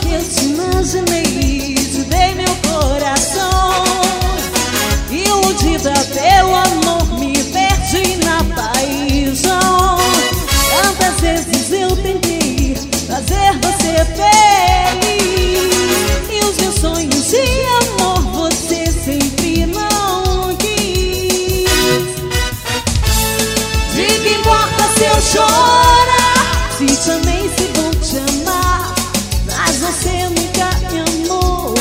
eu te imaginei, te dei meu coração. Iludida pelo amor, me perdi na paixão. Tantas vezes eu tentei fazer você feliz, e os meus sonhos de amor você sempre não quis. De que importa se eu chorar, se te amei, se vou te amar, mas você nunca me amou.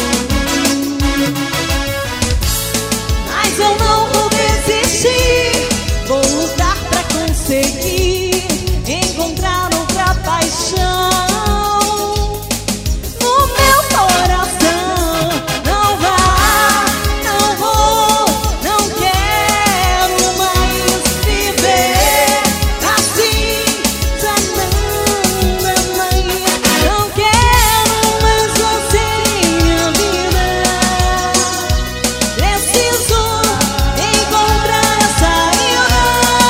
Mas eu não vou desistir, vou lutar pra conseguir encontrar outra paixão no meu coração. Não vá, não vou, não quero mais viver assim. Já não mais, não quero mais você em minha vida. Preciso encontrar a saída.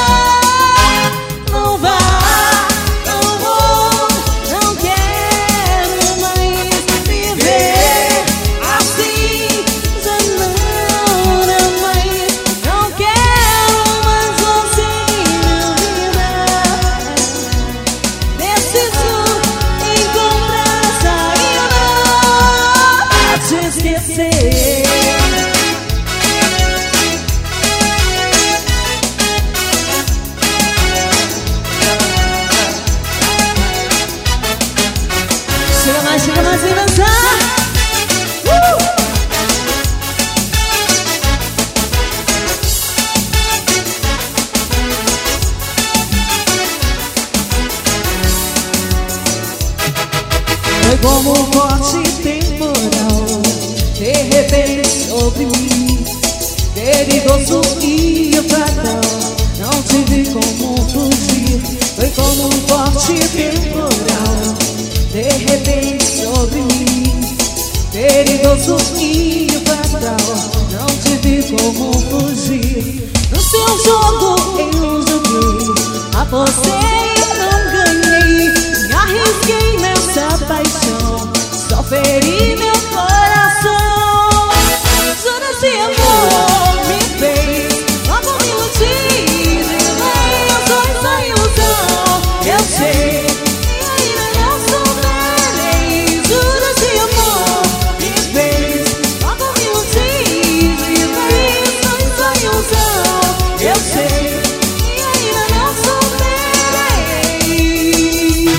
Não vá, não vou, não quero mais viver assim. Já não mais, não quero mais você em minha vida. Preciso encontrar a saída pra te esquecer. Chega mais e dançar. Foi como um forte temporal, de repente sobre mim. Perigoso e fatal, não tive como fugir. Foi como um forte temporal, de repente sobre mim. Perigoso e fatal, não tive como fugir. No seu jogo eu joguei, apostei e não ganhei. Me arrisquei nessa paixão, só feri meu coração. Juro esse amor me fez, logo me iludi. Eu sou essa ilusão, eu sei. Eu sei, e ainda não superei.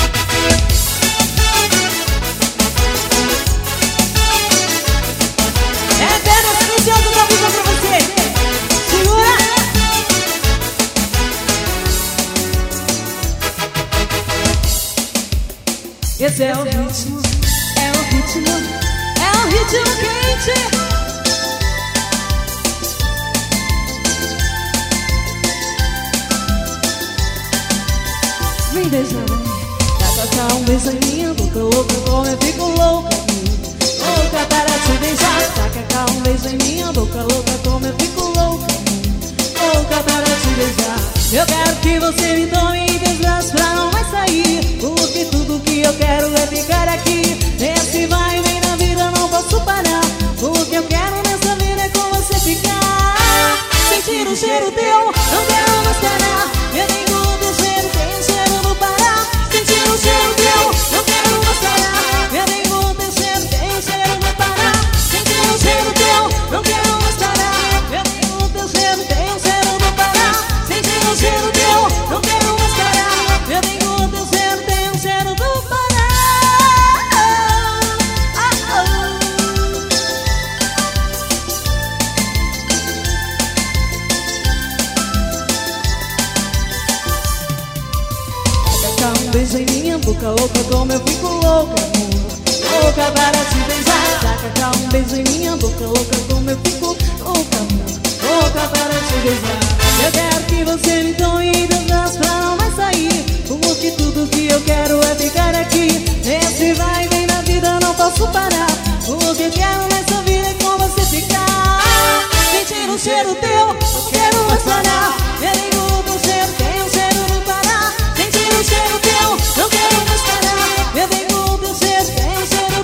É Pedro Silencioso da vida pra você. Segura! Esse é o ritmo, é o ritmo, é o ritmo quente. Me beija, taca um beijo em minha boca, louca como eu fico louca. Louca para te beijar, taca um beijo em minha boca, louca como eu fico louca. Louca para te beijar. Eu quero que você me tome em teus braços pra não mais sair, porque tudo que eu quero é ficar aqui. Nesse vai e vem na vida não posso parar, o que eu quero nessa vida é com você ficar. Sentir o cheiro teu, não quero mais parar. Eu tenho o teu cheiro, tem o cheiro do Pará. Sentir o cheiro teu, não quero mais parar. Eu tenho o teu cheiro, tem o cheiro do Pará. Sentir o cheiro teu, não quero mais parar. Eu tenho o teu cheiro, tem o cheiro do Pará. Sentir o cheiro teu, não quero mais parar. Eu tenho o teu cheiro, tem o cheiro do Pará. Um beijo em minha boca, louca como eu fico louca. Louca para te beijar, taca um beijo em minha boca, louca como eu fico louca. Louca para te beijar. Eu quero que você me tome em teus braços pra não mais sair, porque tudo que eu quero é ficar aqui. Nesse vai e vem na vida não posso parar, o que eu quero nessa vida é com você ficar. Sentir o cheiro teu, não quero mais parar. Eu ligo o teu cheiro, tem o cheiro do Pará. Sentir o cheiro teu, não quero mais parar. Eu ligo o teu cheiro, tem o cheiro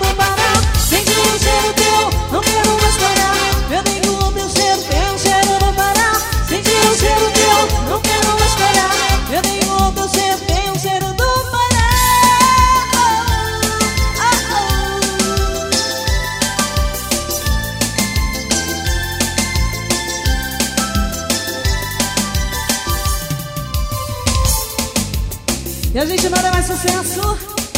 sucesso.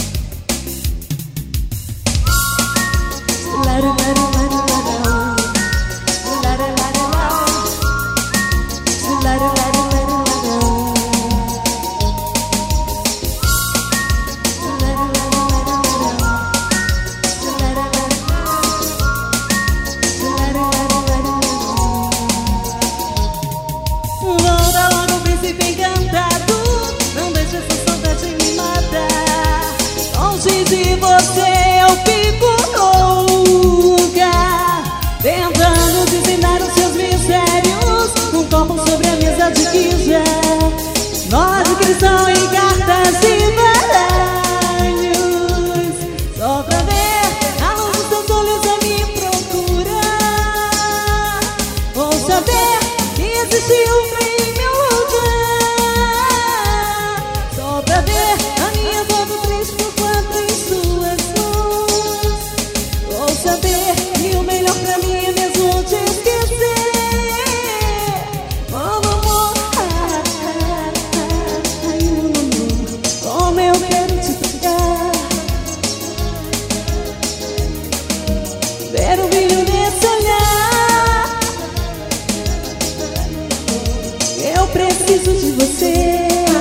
Volta logo, príncipe encantado, não deixe essa saudade me matar. Longe de você eu fico louca, tentando desvendar os seus mistérios. Um copo sobre a mesa de quija, nós de cristal em cartas e baralhos, só pra ver a luz dos seus olhos a me procurar. Vou saber que existiu em meu lugar, só pra ver a minha foto triste por quatro em suas mãos. Vou saber que o melhor pra mim é mesmo te esquecer. Oh, amor, como eu quero te tocar, ver o brilho nesse olhar. Eu preciso de você.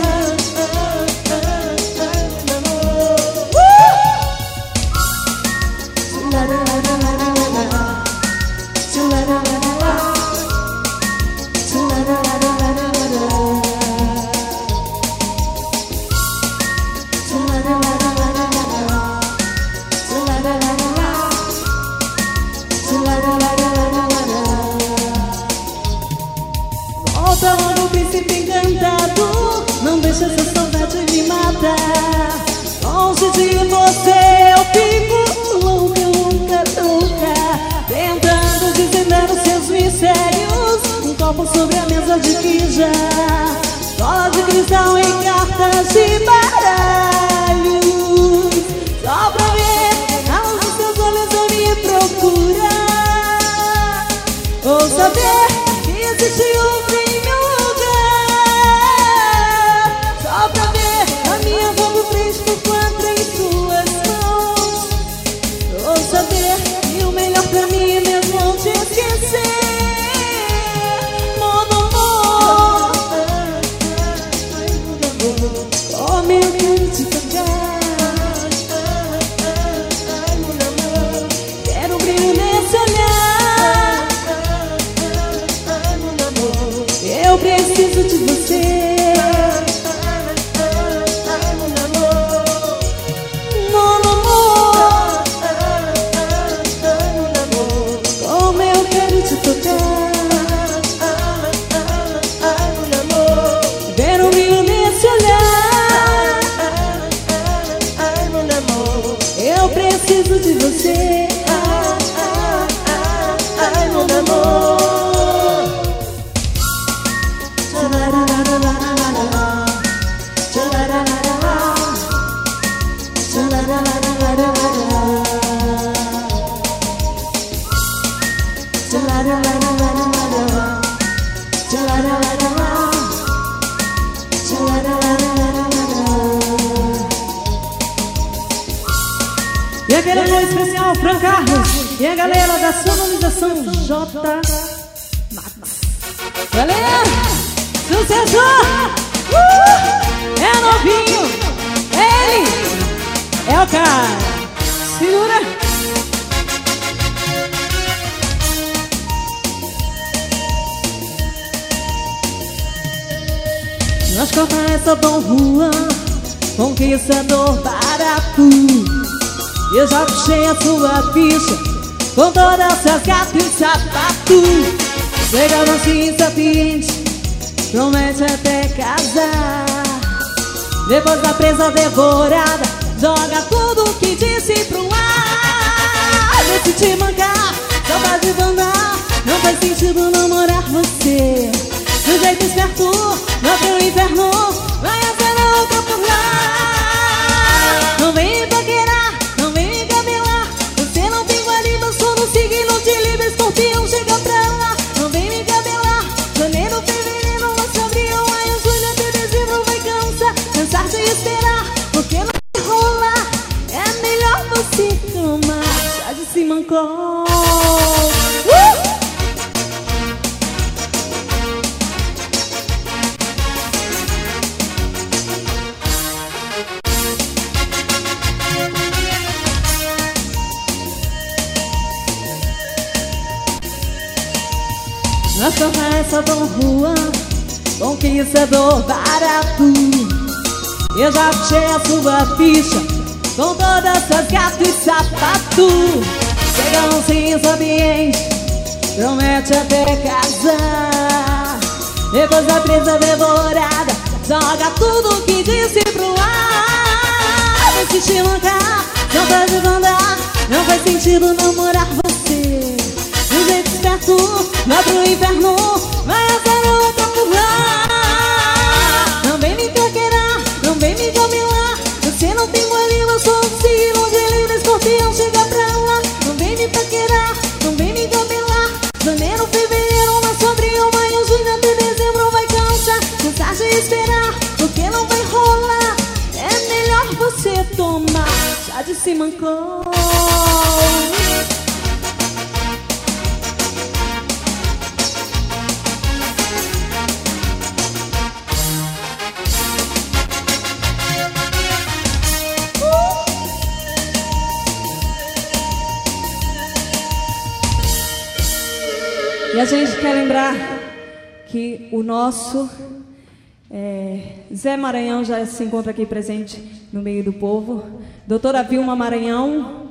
Volta logo, príncipe encantado, não deixa essa saudade me matar. Longe de você eu fico louca, louca, louca, tentando desvendar os seus mistérios. Um copo sobre a mesa de quija, bola de cristal em cartas e baralhos, só pra ver a luz dos seus olhos a me procurar. Vou saber que existiu em meu lugar, só pra ver a minha foto triste por quatro em suas mãos. Vou saber que o melhor pra mim é mesmo te esquecer. Mon amor, como eu quero te tocar, quero um brilho nesse olhar. Eu preciso de você. Mon amor, como eu quero te tocar, ver um brilho nesse olhar. Eu preciso de você. Ai, mon amor. E aquele alô especial, Fran Carlos e a galera da sonorização J Max. Galera, sucesso! É novinho, ele é o cara. Segura! Nós corta essa Dom Juan, conquistador barato. Eu já puxei a sua ficha com todas essas gatas e sapato. Chega assim, sapiente, promete até casar. Depois da presa devorada, joga tudo que disse pro ar. Decidi mancar, só pra desbandar, não faz sentido namorar você. Do jeito esperto, não tem o inferno, vai ser louca por lá. Não vem me paquerar, não vem me cabelar, você não tem guarida, sou no signo de Libra, Escorpião, chega pra lá. Não vem me cabelar, janeiro, fevereiro, março, abril, maio, julho, até dezembro vai cansar de esperar, porque não mancou. Nós começa Dom Juan, conquistador barato. Eu já puxei a sua ficha com todas suas gatas e sapato. Chega sem esse ambiente, promete até casar. Depois da presa devorada, joga tudo que disse pro ar. Vai se mancar, não faz de andar, não faz sentido namorar você. Do jeito esperto, vai pro inferno, vai haver outro lugar. Não vem me paquerar, não vem me dominar. Você não tem molinho, eu sou um signo de livre escorpião, chega pra lá. Não vem me paquerar, não vem me dominar. Janeiro, fevereiro, março, abril, maio, junho, até dezembro vai cansar. Cansar de esperar, porque não vai rolar. É melhor você tomar chá de Simancol. E a gente quer lembrar que o nosso Zé Maranhão já se encontra aqui presente no meio do povo. Doutora Vilma Maranhão.